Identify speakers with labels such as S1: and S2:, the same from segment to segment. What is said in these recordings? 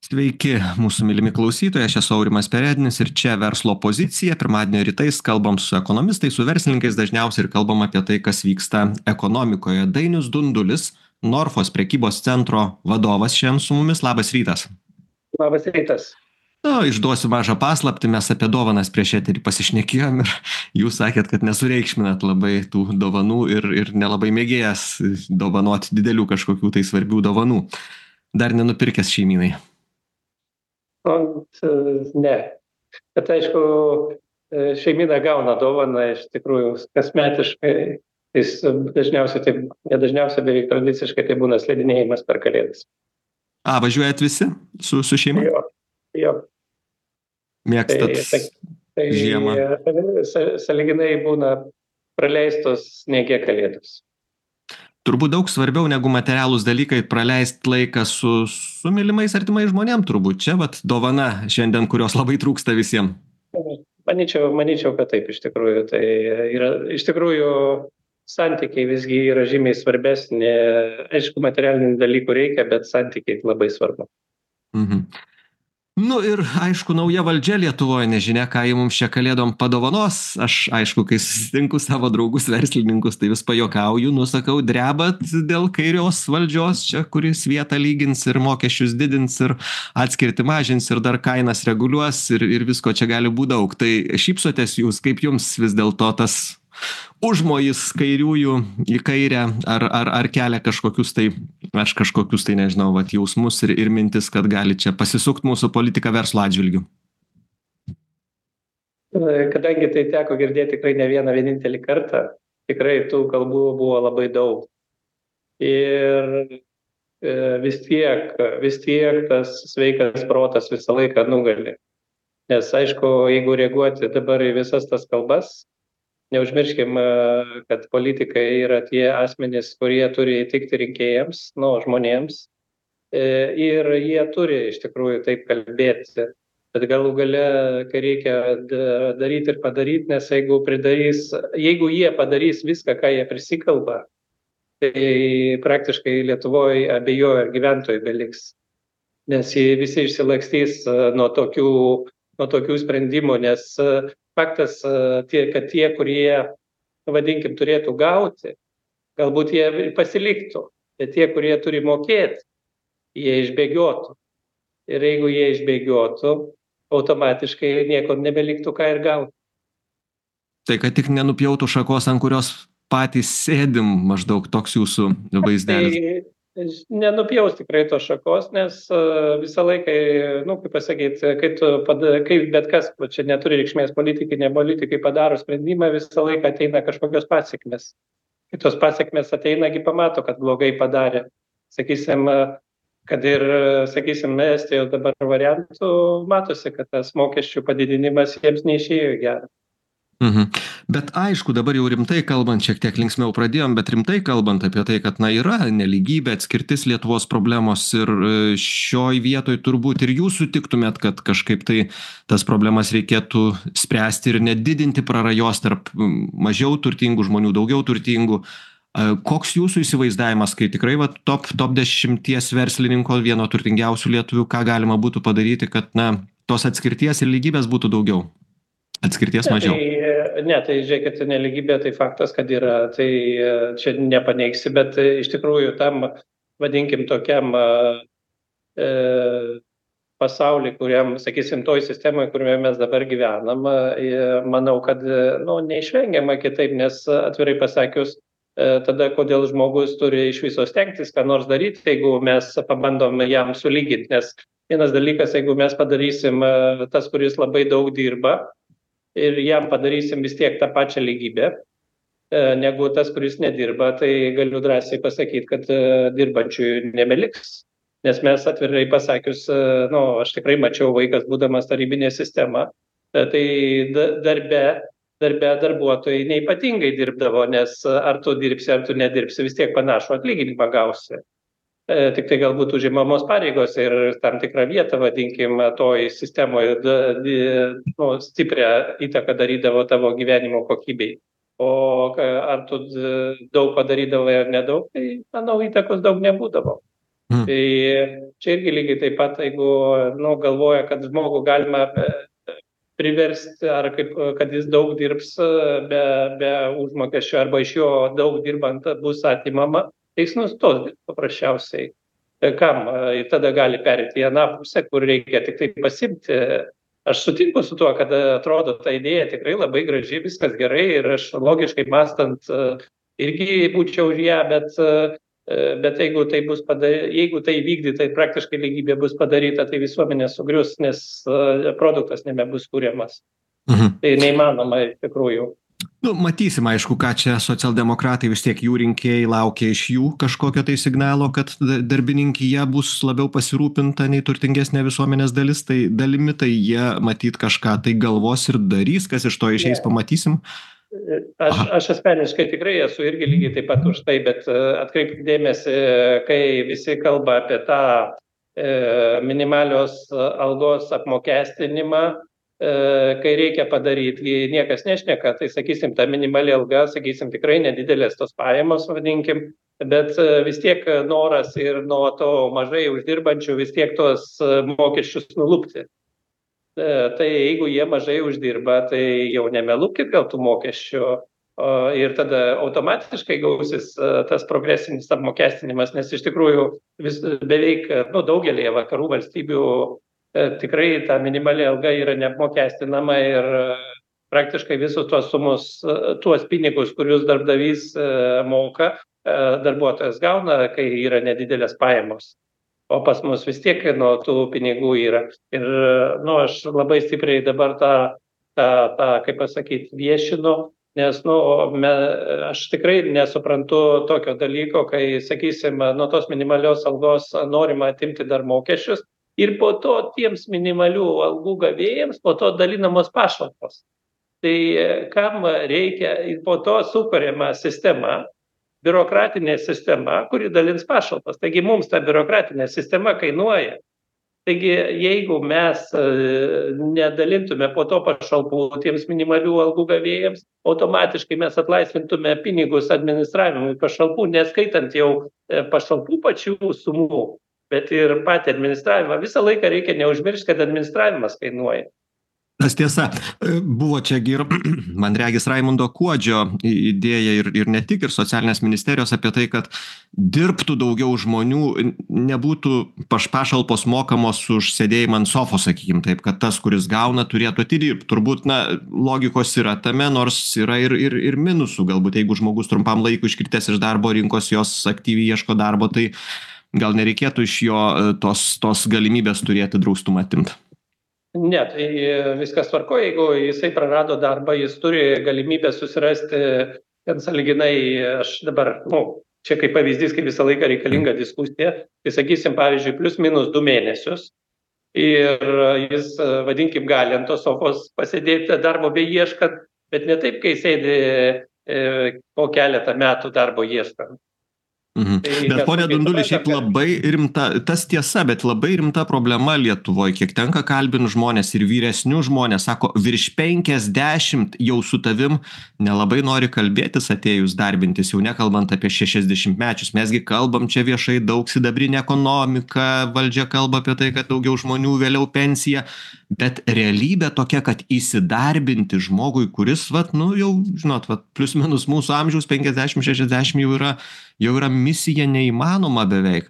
S1: Sveiki, mūsų mylimi klausytojai, aš esu Aurimas Perednis ir čia verslo pozicija. Pirmadienio rytais kalbam su ekonomistais, su verslininkais dažniausiai ir kalbam apie tai, kas vyksta ekonomikoje. Dainius Dundulis, Norfos prekybos centro vadovas šiandien su mumis. Labas rytas.
S2: Labas rytas.
S1: Išduosiu mažą paslaptį, mes apie dovanas prieš eterį pasišnekėjom ir jūs sakėt, kad nesureikšminat labai tų dovanų ir nelabai mėgėjas dovanoti didelių kažkokių tai svarbių dovanų. Dar nenupirkęs šeimynai.
S2: Ne. Bet aišku, šeimyna gauna dovaną iš tikrųjų kasmetiškai. Jis dažniausiai, taip, nedažniausiai beveik tradiciškai tai būna slidinėjimas per Kalėdas.
S1: Važiuojat visi su šeima?
S2: Jo.
S1: Mėgstat žiemą?
S2: Sąlyginai būna praleistos sniege Kalėdos.
S1: Turbūt daug svarbiau negu materialūs dalykai praleist laiką su mylimais artimais žmonėm turbūt. Čia vat dovana šiandien, kurios labai trūksta visiem.
S2: Manyčiau, kad taip iš tikrųjų. Tai yra, iš tikrųjų, santykiai visgi yra žymiai svarbesnė. Aišku, materialinių dalykų reikia, bet santykiai labai svarbu.
S1: Mhm. Ir aišku, nauja valdžia Lietuvoje, nežinia, ką jie mums čia Kalėdom padovanos. Aš, aišku, kai susitinku savo draugus verslininkus, tai vis pajokauju, sakau, drebat dėl kairios valdžios čia, kuris vietą lygins ir mokesčius didins ir atskirti mažins ir dar kainas reguliuos ir visko čia gali būti daug. Tai šypsotės jūs, kaip jums vis dėlto tas užmojis kairiųjų į kairę ar kelia kažkokius tai, nežinau, jausmus ir mintis, kad gali čia pasisukt mūsų politika verslo atžvilgiu?
S2: Kadangi tai teko girdėti tikrai ne vieną vienintelį kartą, tikrai tų kalbų buvo labai daug. Ir vis tiek tas sveikas protas visą laiką nugali. Nes aišku, jeigu reaguoti dabar į visas tas kalbas, neužmirškim, kad politikai yra tie asmenys, kurie turi įtikti rinkėjams, žmonėms. Ir jie turi iš tikrųjų taip kalbėti. Bet galų gale, kai reikia daryti ir padaryti, nes jeigu jie padarys viską, ką jie prisikalba, tai praktiškai Lietuvoje abejoju, ar gyventojai beliks. Nes jie visi išsilakstys nuo tokių sprendimų, nes faktas, kad tie, kurie, vadinkim, turėtų gauti, galbūt jie pasiliktų, bet tie, kurie turi mokėti, jie išbėgiotų. Ir jeigu jie išbėgiotų, automatiškai nieko nebeliktų ką ir gauti.
S1: Tai kad tik nenupjautų šakos, ant kurios patys sėdim, maždaug toks jūsų vaizdelis.
S2: Nenupjaus tikrai tos šakos, nes visą laiką, kaip pasakyti, kaip bet kas, čia neturi reikšmės politikai, ne politikai padaro sprendimą, visą laiką ateina kažkokios pasekmės. Kai tos pasekmės ateina, pamato, kad blogai padarė. Sakysim, kad ir, Estijos dabar variantų matosi, kad tas mokesčių padidinimas jiems neišėjo į gerą.
S1: Bet aišku, dabar jau rimtai kalbant, šiek tiek linksmiau pradėjom, bet rimtai kalbant apie tai, kad yra nelygybė, atskirtis Lietuvos problemos ir šioj vietoj turbūt ir jūs sutiktumėt, kad kažkaip tai tas problemas reikėtų spręsti ir nedidinti prarajos tarp mažiau turtingų žmonių, daugiau turtingų. Koks jūsų įsivaizdavimas, kai tikrai top 10 verslininkų, vieno turtingiausių lietuvių, ką galima būtų padaryti, kad tos atskirties ir lygybės būtų daugiau? Atskirties mažiau.
S2: Tai žiūrėkit, nelygybė tai faktas, kad yra, tai čia nepaneigsi, bet iš tikrųjų tam, vadinkim, tokiam pasauliui, kuriam, sakysim, toj sistemoje, kurioje mes dabar gyvenam, manau, kad neišvengiama kitaip, nes atvirai pasakius, tada kodėl žmogus turi iš viso stengtis, ką nors daryti, jeigu mes pabandom jam sulyginti, nes vienas dalykas, jeigu mes padarysim tas, kuris labai daug dirba, ir jam padarysim vis tiek tą pačią lygybę, negu tas, kuris nedirba, tai galiu drąsiai pasakyti, kad dirbančiųjų nebeliks. Nes mes atvirai pasakius, aš tikrai mačiau vaikas, būdamas tarybinė sistema, tai darbe darbuotojai neypatingai dirbdavo, nes ar tu dirbsi, ar tu nedirbsi, vis tiek panašų atlyginimą gausi. Tik tai galbūt užimamos pareigos ir tam tikrą vietą, vadinkim, toj sistemoje stiprią įtaką darydavo tavo gyvenimo kokybei. O ar tu daug padarydavai ar nedaug, tai, manau, įtakos daug nebūdavo.
S1: Mm.
S2: Tai čia irgi lygiai taip pat, jeigu galvoja, kad žmogų galima priversti, ar kaip, kad jis daug dirbs be užmokesčio, arba iš jo daug dirbant bus atimama, tai jis nustos dirbt paprasčiausiai. Kam? Ir tada gali perėti į aną pusę, kur reikia tik tai pasimti. Aš sutinku su tuo, kad atrodo ta idėja tikrai labai graži, viskas gerai ir aš logiškai mąstant irgi būčiau už ją, bet jeigu tai bus jeigu tai vykdyta, tai praktiškai lygybė bus padaryta, tai visuomenė sugrius, nes produktas nebebus kuriamas.
S1: Mhm.
S2: Tai neįmanoma iš tikrųjų.
S1: Nu, matysim, aišku, ką čia socialdemokratai, vis tiek jų rinkėjai laukia iš jų kažkokio tai signalo, kad darbininkija bus labiau pasirūpinta nei turtingesnė visuomenės dalis, tai dalimi tai jie matyt kažką tai galvos ir darys, kas iš to išeis, pamatysim.
S2: Aš asmeniškai tikrai esu irgi lygiai taip pat už tai, bet atkreipkite dėmesį, kai visi kalba apie tą minimalios algos apmokestinimą, kai reikia padaryti, niekas nešneka, tai sakysim, ta minimali alga, sakysim, tikrai nedidelės tos pajamos, vadinkim, bet vis tiek noras ir nuo to mažai uždirbančių vis tiek tos mokesčius nulupti. Tai jeigu jie mažai uždirba, tai jau nemelūkit gal tų mokesčių ir tada automatiškai gausis tas progresinis apmokestinimas, nes iš tikrųjų beveik daugelėje vakarų valstybių tikrai ta minimali alga yra neapmokestinama ir praktiškai visus tuos pinigus, kuriuos darbdavys moka, darbuotojas gauna, kai yra nedidelės pajamos. O pas mus vis tiek nuo tų pinigų yra. Ir aš labai stipriai dabar tą kaip pasakyti, viešinu, nes aš tikrai nesuprantu tokio dalyko, kai, sakysim, nuo tos minimalios algos norima atimti dar mokesčius ir po to tiems minimalių algų gavėjams po to dalinamos pašalpos. Tai kam reikia, ir po to sukuriama sistema, biurokratinė sistema, kuri dalins pašalpas. Taigi mums ta biurokratinė sistema kainuoja. Taigi jeigu mes nedalintume po to pašalpų tiems minimalių algų gavėjams, automatiškai mes atlaisvintume pinigus administravimui pašalpų, neskaitant jau pašalpų pačių sumų, bet ir patį administravimą. Visą laiką reikia neužmiršti, kad administravimas kainuoja.
S1: Tas tiesa, buvo čia ir, man regis, Raimundo Kuodžio idėja ir ne tik, ir socialinės ministerijos apie tai, kad dirbtų daugiau žmonių, nebūtų pašalpos mokamos už sėdėjimą ant sofos, sakykim taip, kad tas, kuris gauna, turėtų atidirbti. Turbūt, logikos yra tame, nors yra ir minusų. Galbūt, jeigu žmogus trumpam laikui iškritęs iš darbo rinkos, jos aktyviai ieško darbo, tai gal nereikėtų iš jo tos galimybės turėti draustumą atimti.
S2: Ne, tai viskas tvarko, jeigu jisai prarado darbą, jis turi galimybę susirasti, ten sąlyginai, aš dabar, čia kaip pavyzdys, kaip visą laiką reikalinga diskusija, tai sakysim, pavyzdžiui, plius minus 2 mėnesius ir jis, vadinkim, gali ant tos sofos pasėdėti darbo beieškant, bet ne taip, kai sėdi po keletą metų darbo ieškant.
S1: Mhm. Bet ponia Dunduli, šiaip labai rimta, tas tiesa, bet labai rimta problema Lietuvoje, kiek tenka kalbinti žmonės ir vyresnių žmonės, sako, virš 50 jau su tavim nelabai nori kalbėtis atėjus darbintis, jau nekalbant apie 60-mečius. Mesgi kalbam čia viešai daug sidabrinė ekonomika, valdžia kalba apie tai, kad daugiau žmonių vėliau pensija, bet realybė tokia, kad įsidarbinti žmogui, kuris, jau, žinot, plius minus mūsų amžiaus 50-60 jau yra misija neįmanoma beveik.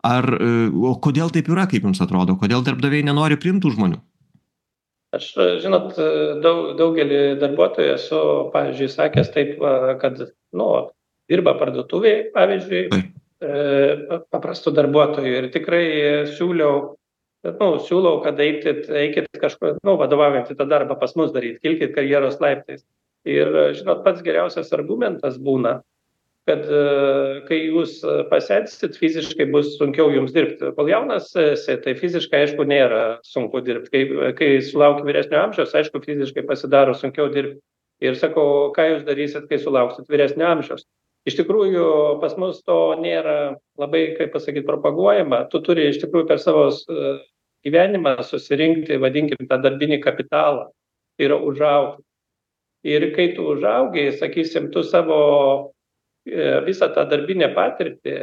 S1: O kodėl taip yra, kaip jums atrodo? Kodėl darbdaviai nenori priimti žmonių?
S2: Aš, žinot, daugelį darbuotojų esu, pavyzdžiui, sakęs taip, kad, dirba parduotuvėje, pavyzdžiui, paprastų darbuotojų ir tikrai siūlau, kad eikit kažko, vadovaujant į tą darbą pas mus daryti, kilkit karjeros laiptais. Ir, žinot, pats geriausias argumentas būna, kad kai jūs pasensit, fiziškai bus sunkiau jums dirbti. Kol jaunas esi, tai fiziškai, aišku, nėra sunku dirbti. Kai sulauki vyresnio amžiaus, aišku, fiziškai pasidaro sunkiau dirbti. Ir sakau, ką jūs darysit, kai sulauksit vyresnio amžiaus? Iš tikrųjų, pas mus to nėra labai, kaip pasakyti, propaguojama. Tu turi iš tikrųjų per savo gyvenimą susirinkti, vadinkim, tą darbinį kapitalą. Tai yra užaugti. Ir kai tu užaugai, sakysim, tu savo visą tą darbinę patirtį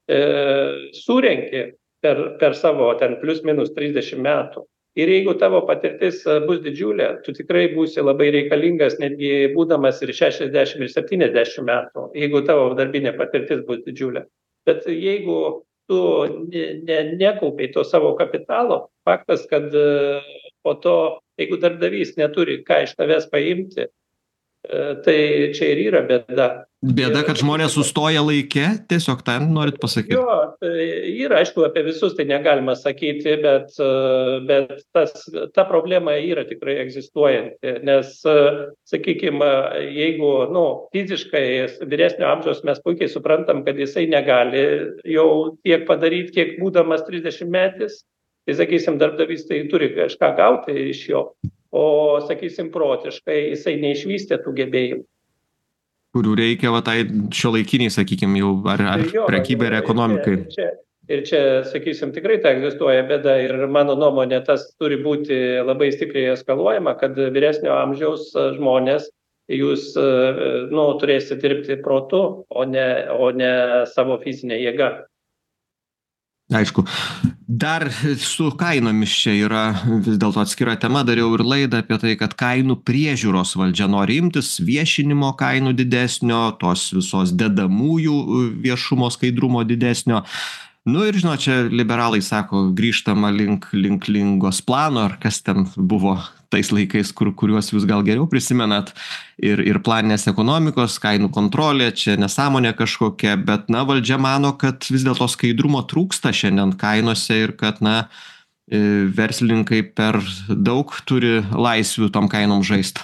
S2: surenki per savo ten plius minus 30 metų. Ir jeigu tavo patirtis bus didžiulė, tu tikrai būsi labai reikalingas, netgi būdamas ir 60, ir 70 metų, jeigu tavo darbinė patirtis bus didžiulė. Bet jeigu tu nekaupiai to savo kapitalo, faktas, kad po to, jeigu darbdavys neturi ką iš tavęs paimti, tai čia ir yra bėda.
S1: Bėda, kad žmonės sustoja laike, tiesiog tą norit pasakyti?
S2: Jo, yra, aišku, apie visus tai negalima sakyti, bet ta problema yra tikrai egzistuojanti, nes, sakykime, jeigu, fiziškai vyresnio amžiaus mes puikiai suprantam, kad jisai negali jau tiek padaryti, kiek būdamas 30 metais, tai, sakysim, darbdavys tai turi kažką gauti iš jo, o, sakysim, protiškai jisai neišvystė tų gebėjimų.
S1: Kurių reikia tai šiuolaikiniai, sakykime, jau ar prekybai ir ekonomikai.
S2: Ir čia, sakysim, tikrai tai egzistuoja bėda ir mano nuomonė tas turi būti labai stipriai eskaluojama, kad vyresnio amžiaus žmonės, jūs turėsite dirbti protu, o ne savo fizinė jėga.
S1: Aišku. Dar su kainomis čia yra vis dėlto atskira tema, dariau ir laidą apie tai, kad kainų priežiūros valdžia nori imtis, viešinimo kainų didesnio, tos visos dedamųjų viešumo skaidrumo didesnio. Ir žinot, čia liberalai sako, grįžtama link Lingos plano, ar kas ten buvo tais laikais, kuriuos jūs gal geriau prisimenat, ir planinės ekonomikos, kainų kontrolė, čia nesąmonė kažkokia, bet valdžia mano, kad vis dėlto skaidrumo trūksta šiandien kainose ir kad verslininkai per daug turi laisvių tom kainom žaist.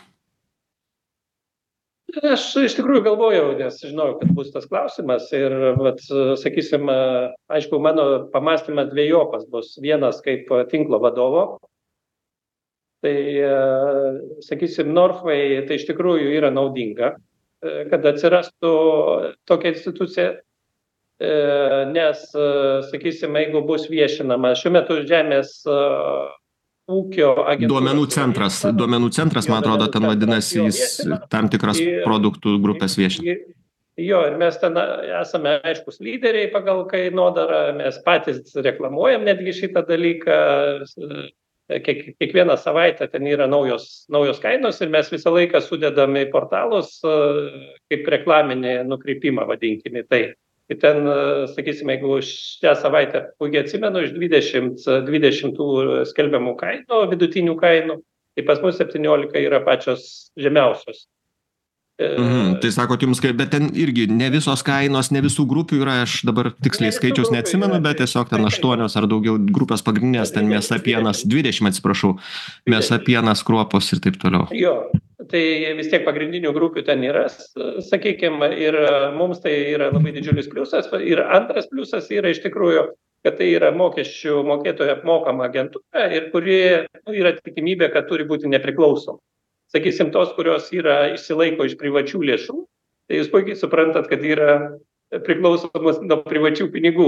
S2: Aš iš tikrųjų galvojau, nes žinojau, kad bus tas klausimas ir, sakysim, aišku, mano pamąstymas dvejopas bus. Vienas kaip tinklo vadovo. Tai, sakysim, Northway tai iš tikrųjų yra naudinga, kad atsirastų tokia institucija, nes, sakysim, jeigu bus viešinama, šiuo metu žemės ūkio agentūros.
S1: Duomenų centras, man atrodo, ten vadinasi, jis tam tikras produktų grupės viešina.
S2: Jo, ir mes ten esame aiškus lyderiai pagal kainodarą, mes patys reklamuojam netgi šitą dalyką. Kiekvieną savaitę ten yra naujos kainos ir mes visą laiką sudedam į portalus kaip reklaminį nukreipimą, vadinkime tai. Ir ten, sakysime, jeigu šią savaitę, puikiai atsimenu, iš 20 skelbiamų kainų, vidutinių kainų, tai pas mus 17 yra pačios žemiausios.
S1: Tai sakot jums, bet ten irgi ne visos kainos, ne visų grupių yra, aš dabar tiksliai skaičiaus neatsimenu, bet tiesiog ten 8 ar daugiau grupės pagrindinės, ten mėsa, pienas, 20, atsiprašau, mėsa, pienas, kruopos ir taip toliau.
S2: Jo, tai vis tiek pagrindinių grupių ten yra, sakykime, ir mums tai yra labai didžiulis pliusas. Ir antras pliusas yra iš tikrųjų, kad tai yra mokesčių mokėtojų apmokama agentūra ir kuri yra tikimybė, kad turi būti nepriklausoma. Sakysim, tos, kurios išsilaiko iš privačių lėšų, tai jūs puikiai suprantat, kad yra priklausomas nuo privačių pinigų.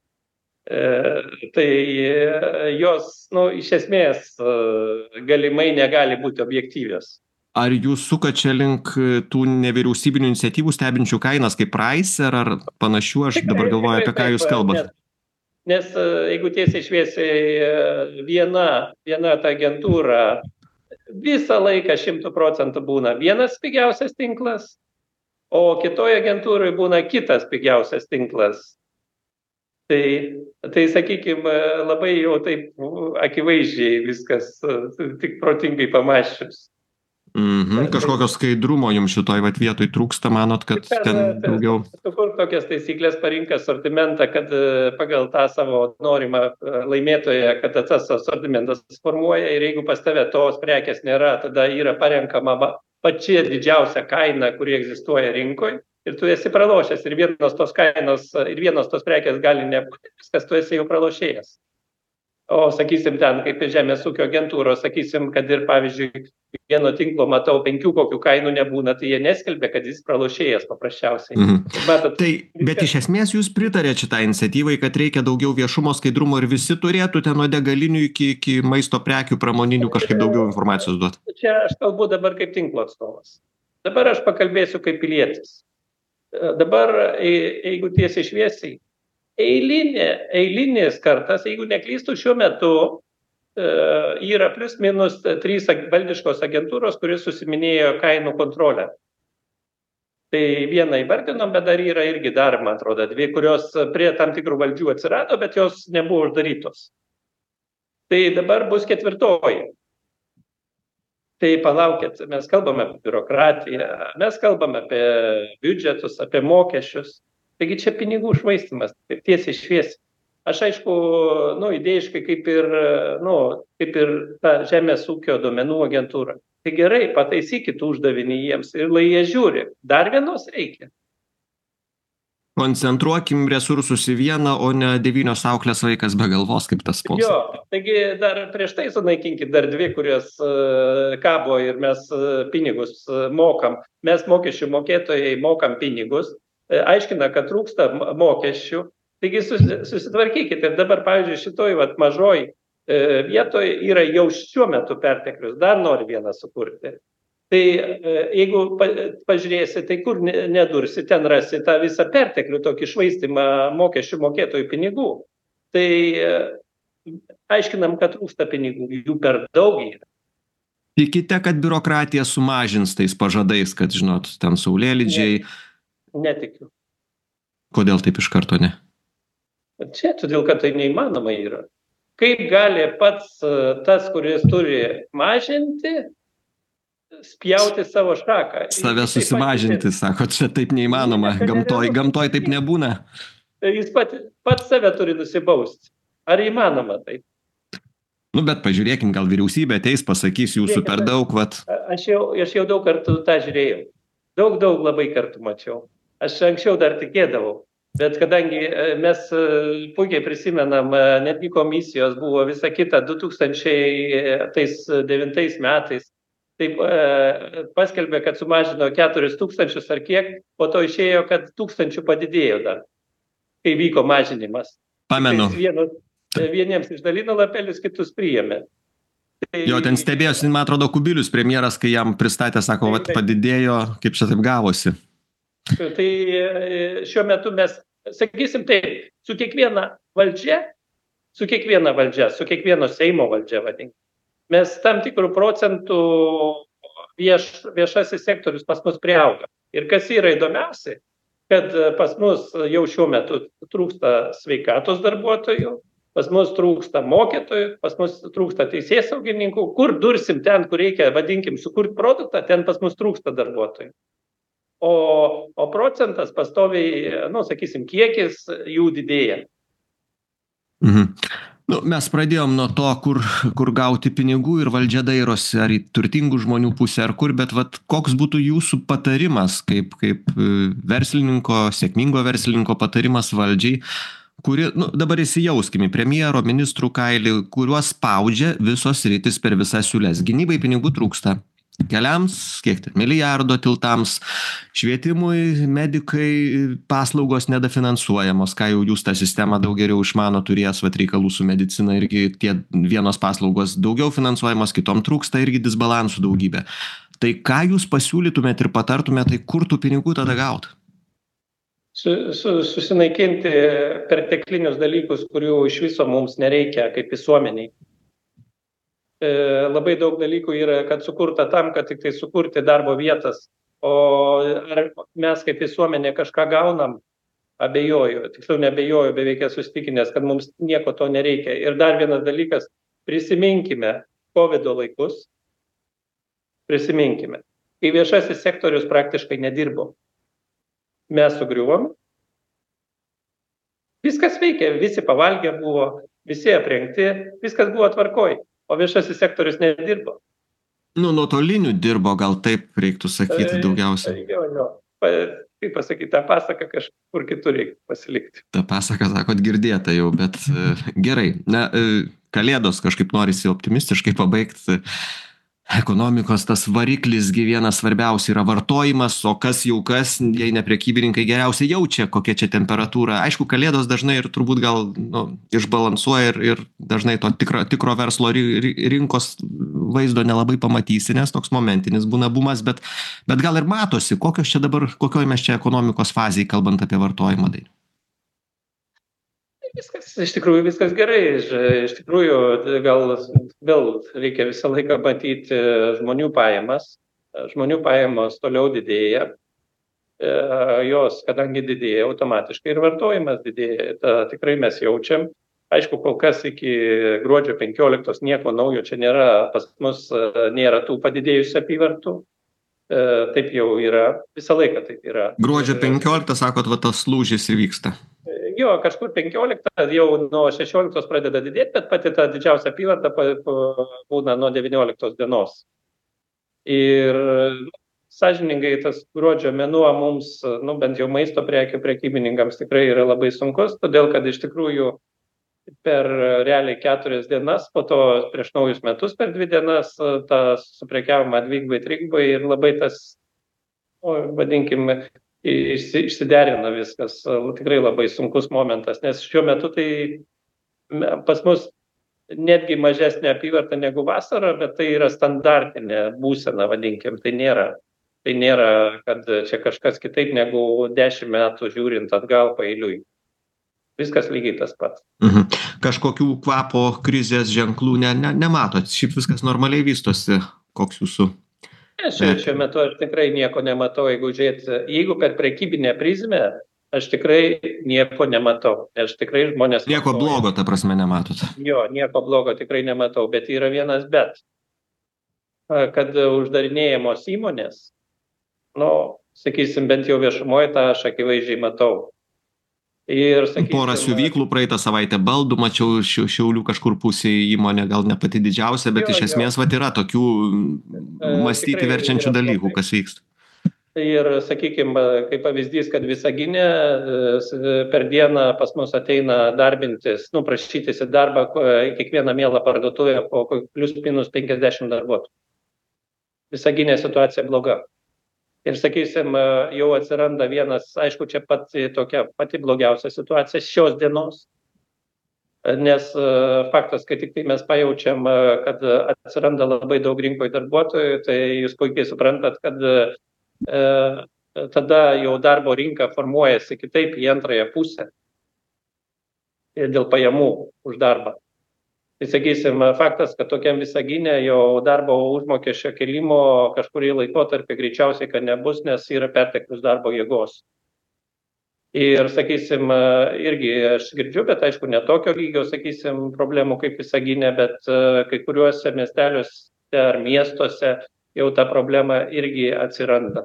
S2: Tai jos, iš esmės, galimai negali būti objektyvios.
S1: Ar jūs sukat čia link tų nevyriausybinių iniciatyvų stebinčių kainas kaip Pricer ar panašių? Aš dabar galvoju, apie ką jūs kalbat.
S2: Nes jeigu tiesiai šviesiai viena ta agentūra visą laiką 100% būna vienas pigiausias tinklas, o kitoje agentūroje būna kitas pigiausias tinklas. Tai sakykime, labai jau taip akivaizdžiai viskas, tik protingai pamąsčius.
S1: Kažkokio skaidrumo jums šitoj vietoj trūksta, manot, kad ten daugiau?
S2: Kur tokias taisyklės parinka asortimentą, kad pagal tą savo norimą laimėtoją, kad tas asortimentas formuoja ir jeigu pas tave tos prekės nėra, tada yra parenkama pačia didžiausia kaina, kuri egzistuoja rinkoje ir tu esi pralošęs ir vienos tos kainos ir vienos tos prekės gali nebūti, viskas tu esi jau pralošėjas. O sakysim ten, kaip ir žemės ūkio agentūros, sakysim, kad ir pavyzdžiui vieno tinklo matau 5 kokių kainų nebūna, tai jie neskelbia, kad jis pralošėjas paprasčiausiai.
S1: Matot, bet iš esmės jūs pritarėt šitai iniciatyvai, kad reikia daugiau viešumo, skaidrumo ir visi turėtų ten nuo degalinių iki maisto prekių pramoninių kažkaip daugiau informacijos duoti?
S2: Čia aš kalbu dabar kaip tinklo atstovas. Dabar aš pakalbėsiu kaip pilietis. Dabar, jeigu tiesiai šviesiai, eilinis kartas, jeigu neklystu, šiuo metu yra plius minus 3 valdiškos agentūros, kuris susiminėjo kainų kontrolę. Tai vieną įvardinom, bet dar yra irgi dar, man atrodo, 2, kurios prie tam tikrų valdžių atsirado, bet jos nebuvo uždarytos. Tai dabar bus 4. Tai palaukit, mes kalbame apie biurokratiją, mes kalbame apie biudžetus, apie mokesčius. Taigi čia pinigų švaistymas, tiesiai šviesiai. Aš aišku, idėjiškai kaip ir ta Žemės ūkio duomenų agentūra. Tai gerai, pataisykit uždavinį jiems ir lai jie žiūri. Dar vienos reikia.
S1: Koncentruokim resursus į vieną, o ne 9 auklės vaikas be galvos, kaip tas posakis.
S2: Jo, taigi dar prieš tai sunaikinkit dar 2, kurios kabo ir mes pinigus mokam. Mes mokesčių mokėtojai mokam pinigus, aiškina, kad trūksta mokesčių. Taigi susitvarkykit. Ir dabar, pavyzdžiui, šitoj mažoj vietoje yra jau šiuo metu perteklius. Dar nori vieną sukurti. Tai jeigu pažiūrėsi, tai kur nedursi, ten rasi tą visą perteklių, tokį švaistimą mokesčių mokėtojų pinigų. Tai aiškinam, kad trūksta pinigų, jų per daug yra.
S1: Tikite, kad biurokratija sumažins tais pažadais, kad, žinot, ten saulėlydžiai?
S2: Netikiu.
S1: Kodėl taip iš karto ne?
S2: Čia todėl, kad tai neįmanoma yra. Kaip gali pats tas, kuris turi mažinti, spjauti savo šaką?
S1: Save susimažinti, sako, čia taip neįmanoma. Gamtoj taip nebūna.
S2: Jis pats save turi nusibausti. Ar įmanoma taip?
S1: Bet pažiūrėkim, gal vyriausybė ateis, pasakys jūsų per daug, vat.
S2: Aš jau daug kartų tą žiūrėjau. Daug labai kartų mačiau. Aš anksčiau dar tikėdavau. Bet kadangi mes puikiai prisimenam, netgi komisijos buvo visa kita 2009 metais, taip paskelbė, kad sumažino 4000 ar kiek, po to išėjo, kad 1000 padidėjo dar, kai vyko mažinimas.
S1: Pamenu.
S2: Vieniems išdalino lapelius, kitus priėmė.
S1: Jo, ten stebėjosi, man atrodo, Kubilius premjeras, kai jam pristatė, sako, vat padidėjo, kaip čia taip gavosi.
S2: Tai šiuo metu mes, sakysim taip, su kiekviena valdžia, su kiekvieno Seimo valdžia, vadink, mes tam tikrų procentų viešasis sektorius pas mus priauga. Ir kas yra įdomiausia, kad pas mus jau šiuo metu trūksta sveikatos darbuotojų, pas mus trūksta mokytojų, pas mus trūksta teisėsaugininkų. Kur dursim ten, kur reikia, vadinkim, sukurti produktą, ten pas mus trūksta darbuotojų. O procentas pastoviai, sakysim, kiekis jų didėja.
S1: Mes pradėjom nuo to, kur gauti pinigų ir valdžia dairosi, ar į turtingų žmonių pusę, ar kur, bet koks būtų jūsų patarimas, kaip verslininko, sėkmingo verslininko patarimas valdžiai, kuri, dabar įsijauskime, premjero, ministrų kailį, kuriuos spaudžia visos sritys per visas siūles. Gynybai pinigų trūksta. Keliams, kiek ten, milijardo tiltams, švietimui, medikai, paslaugos nedafinansuojamos, ką jau jūs tą sistemą daug geriau išmano, turės reikalų su medicina, irgi tie vienos paslaugos daugiau finansuojamos, kitom trūksta, irgi disbalansų daugybė. Tai ką jūs pasiūlytumėt ir patartumėt, tai kur tų pinigų tada gauti?
S2: Susinaikinti perteklinius dalykus, kurių iš viso mums nereikia kaip visuomeniai. Labai daug dalykų yra, kad sukurta tam, kad tik tai sukurti darbo vietas. O ar mes kaip visuomenė kažką gaunam? Abejoju, tiksliau neabejoju, beveik esu įsitikinęs, kad mums nieko to nereikia. Ir dar vienas dalykas, prisiminkime COVID laikus, prisiminkime, kai viešasis sektorius praktiškai nedirbo. Mes sugriuvom, viskas veikia, visi pavalgę buvo, visi aprengti, viskas buvo tvarkoj. O viešasis sektorius nedirbo.
S1: Nuotoliniu dirbo, gal taip reiktų sakyti daugiausiai.
S2: Kaip pasakyti, tą pasaką kažkur kitur reikia pasilikti.
S1: Ta pasaka, sakot, girdėta jau, bet gerai. Kalėdos kažkaip norisi optimistiškai pabaigti. Ekonomikos tas variklis vienas svarbiausia yra vartojimas, o kas, jei ne prekybininkai geriausiai jaučia, kokia čia temperatūra. Aišku, kalėdos dažnai ir turbūt gal išbalansuoja ir dažnai to tikro verslo rinkos vaizdo nelabai pamatysi, nes toks momentinis būna bumas, bet gal ir matosi, kokioj mes čia ekonomikos fazėje, kalbant apie vartojimą.
S2: Viskas, iš tikrųjų, viskas gerai. Iš tikrųjų, gal vėl reikia visą laiką matyti žmonių pajamas. Žmonių pajamos toliau didėja. Jos, kadangi didėja, automatiškai ir vartojimas didėja. Ta tikrai mes jaučiam. Aišku, kol kas iki gruodžio 15 nieko naujo čia nėra. Pas mus nėra tų padidėjusių apyvartų. Taip jau yra. Visą laiką taip yra.
S1: Gruodžio 15, sakot, va tas lūžis įvyksta.
S2: Jo, kažkur 15, jau nuo 16 pradeda didėti, bet pati ta didžiausia apyvarta būna nuo 19 dienos. Ir sąžiningai tas gruodžio mėnuo mums, bent jau maisto prekių prekybininkams tikrai yra labai sunkus, todėl kad iš tikrųjų per realiai 4 dienas, po to prieš naujus metus per 2 dienas tą suprekiavimą dvigubai, trigubai ir labai tas, vadinkim, išsiderina viskas. Tikrai labai sunkus momentas, nes šiuo metu tai pas mus netgi mažesnė apyvarta negu vasara, bet tai yra standartinė būsena, vadinkim. Tai nėra, kad čia kažkas kitaip negu 10 metų žiūrint atgal paeiliui. Viskas lygiai tas pats.
S1: Kažkokių kvapo krizės ženklų nematot? Šiaip viskas normaliai vystosi. Koks jūsų?
S2: Šiuo metu aš tikrai nieko nematau, jeigu per prekybinę prizmę, aš tikrai nieko nematau. Aš tikrai žmonės...
S1: Nieko blogo, ta prasme, nematot?
S2: Jo, nieko blogo tikrai nematau, bet yra vienas bet. Kad uždarinėjamos įmonės, sakysim, bent jau viešumoje tą aš akivaizdžiai matau. Ir, sakysim,
S1: porą siuvyklų praeitą savaitę baldų, mačiau Šiaulių kažkur pusėje įmonė, gal ne pati didžiausia, bet iš esmės yra tokių mąstyti verčiančių dalykų, kas vyksta.
S2: Ir, sakykime, kaip pavyzdys, kad Visagine per dieną pas mus ateina darbintis, prašytis į darbą kiekvieną mielą parduotuvę po plius minus 50 darbuotojų. Visagine situacija bloga. Ir, sakysim, jau atsiranda vienas, aišku, čia pati blogiausia situacija šios dienos, nes faktas, kad tik tai mes pajaučiam, kad atsiranda labai daug rinkoje darbuotojų, tai jūs puikiai suprantat, kad tada jau darbo rinka formuojasi kitaip į antrąją pusę dėl pajamų už darbą. Tai, sakysim, faktas, kad tokiam Visagine jau darbo užmokesčio kelimo kažkurį laikotarpį greičiausiai, kad nebus, nes yra perteklius darbo jėgos. Ir, sakysim, irgi aš girdžiu, bet aišku, ne tokio lygio, sakysim, problemų kaip Visagine, bet kai kuriuose miesteliuose ar miestuose jau ta problema irgi atsiranda.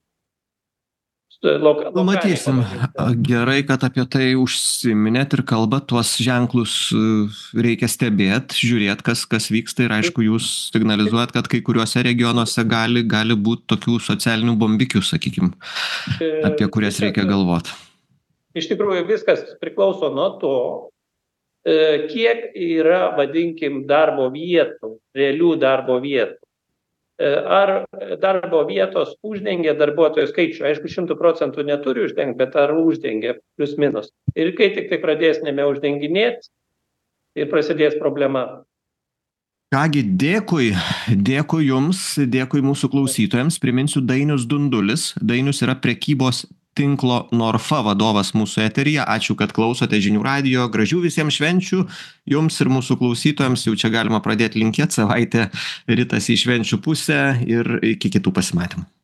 S1: Matysim. Gerai, kad apie tai užsiminėt ir kalbat, tuos ženklus reikia stebėt, žiūrėt, kas vyksta ir aišku, jūs signalizuojat, kad kai kuriuose regionuose gali būt tokių socialinių bombikių, sakykim, apie kurias reikia galvot.
S2: Iš tikrųjų, viskas priklauso nuo to, kiek yra, vadinkim, darbo vietų, realių darbo vietų. Ar darbo vietos uždengia darbuotojų skaičių. Aišku, 100% neturi uždengti, bet ar uždengia plius minus. Ir kai tik tai pradės nebeuždenginėti, ir prasidės problema.
S1: Kągi, dėkui jums, dėkui mūsų klausytojams. Priminsiu, Dainius Dundulis. Dainius yra prekybos tinklo Norfa vadovas mūsų eteryje. Ačiū, kad klausote žinių radijo. Gražių visiems švenčių jums ir mūsų klausytojams. Jau čia galima pradėti linkėti, savaitę ritasi į švenčių pusę ir iki kitų pasimatymų.